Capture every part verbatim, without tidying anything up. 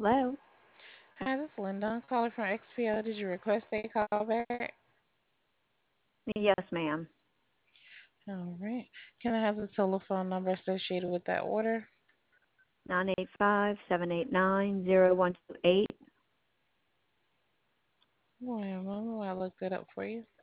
Hello? Hi, this is Linda. I'm calling from X P O. Did you request a call back? Yes, ma'am. All right. Can I have the telephone number associated with that order? Nine eight five seven eight nine zero one two eight. Wait a moment while I look that up for you.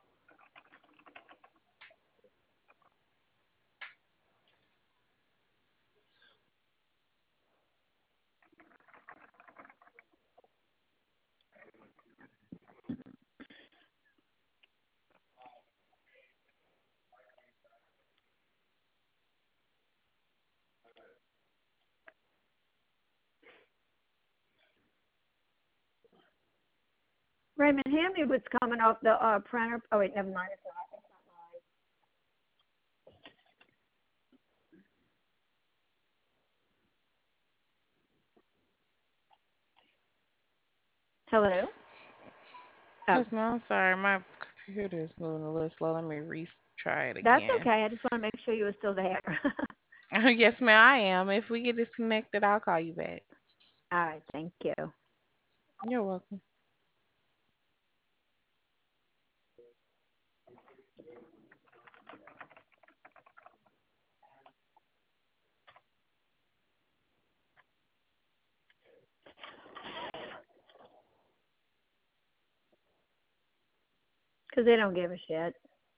Raymond, hand me what's coming off the uh, printer. Oh, wait, never mind. It's not. Hello? Oh, Yes, ma'am. I'm sorry. My computer is moving a little slow. Let me retry it that's again. okay. I just want to make sure you were still there. Yes, ma'am, I am. If we get disconnected, I'll call you back. All right, thank you. You're welcome. Because they don't give a shit.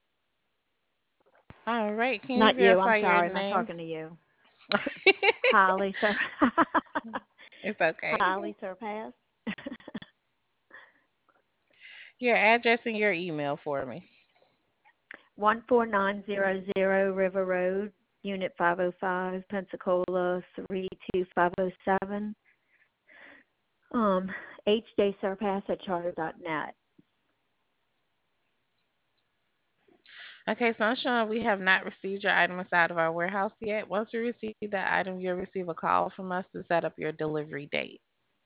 All right. Can you Not you. I'm verify your sorry. I'm not name? talking to you. Holly, sir. It's okay. Holly Surpass. Your address and your email for me. one four nine zero zero River Road, Unit five oh five, Pensacola three two five oh seven. Um, hdsurpass at charter dot net. Okay, so I'm showing we have not received your item inside of our warehouse yet. Once we receive that item, you'll receive a call from us to set up your delivery date.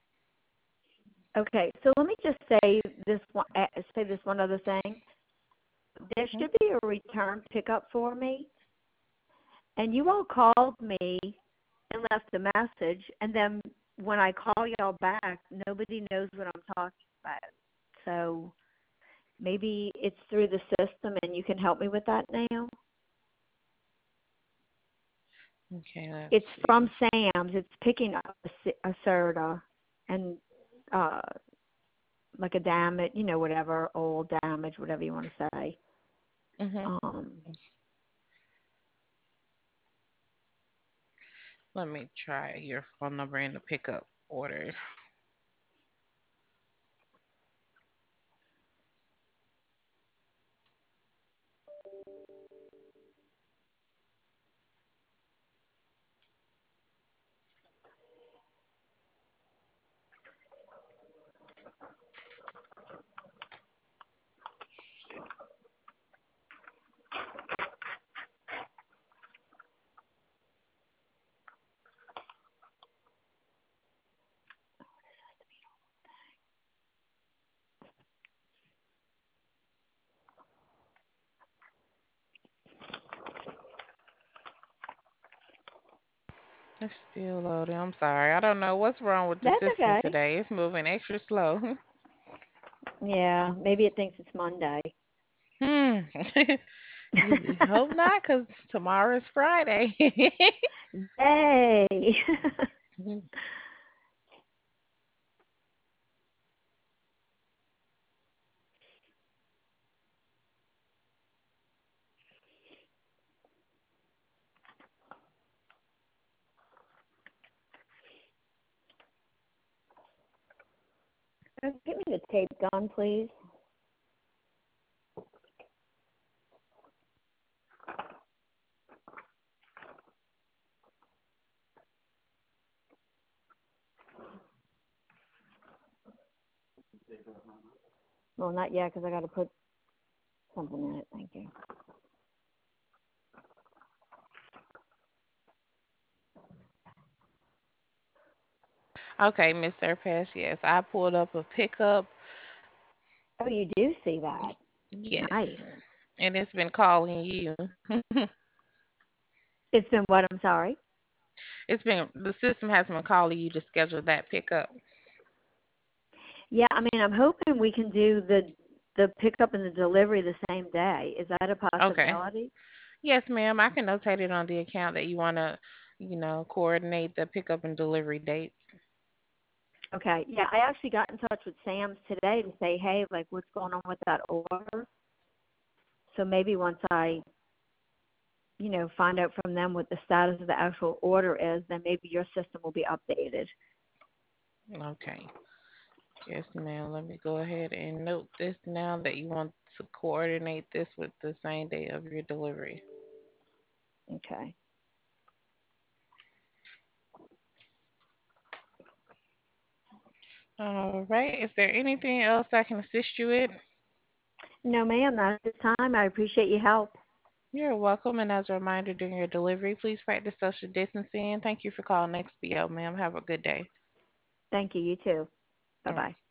Okay, so let me just say this one, uh, say this one other thing. There Mhm. should be a return pickup for me, and you all called me and left a message, and then when I call y'all back, nobody knows what I'm talking about. So maybe it's through the system, and you can help me with that now. Okay, let's It's see. from Sam's. It's picking up a, s- a soda and uh like a damage, you know, whatever, old damage, whatever you want to say. Mhm. Um, Let me try your phone number in the pickup order. It's still loading. I'm sorry. I don't know what's wrong with the that's system okay. today. It's moving extra slow. Yeah, maybe it thinks it's Monday. Hmm. You hope not, because tomorrow's Friday. Yay! Uh, Give me the tape gun, please. Well, not yet, because I got to put something in it. Thank you. Okay, Miss Surpass, yes. I pulled up a pickup. Oh, you do see that. Nice. Yes. And it's been calling you. It's been what? I'm sorry. It's been the system has been calling you to schedule that pickup. Yeah, I mean, I'm hoping we can do the the pickup and the delivery the same day. Is that a Okay. possibility? Yes, ma'am. I can notate it on the account that you want to, you know, coordinate the pickup and delivery dates. Okay. Yeah, I actually got in touch with Sam's today to say, hey, like, what's going on with that order? So maybe once I, you know, find out from them what the status of the actual order is, then maybe your system will be updated. Okay. Yes, ma'am. Let me go ahead and note this now that you want to coordinate this with the same day of your delivery. Okay. All right. Is there anything else I can assist you with? No, ma'am, not at this time. I appreciate your help. You're welcome. And as a reminder during your delivery, please practice social distancing. Thank you for calling X B O, ma'am. Have a good day. Thank you. You too. All right. Bye-bye.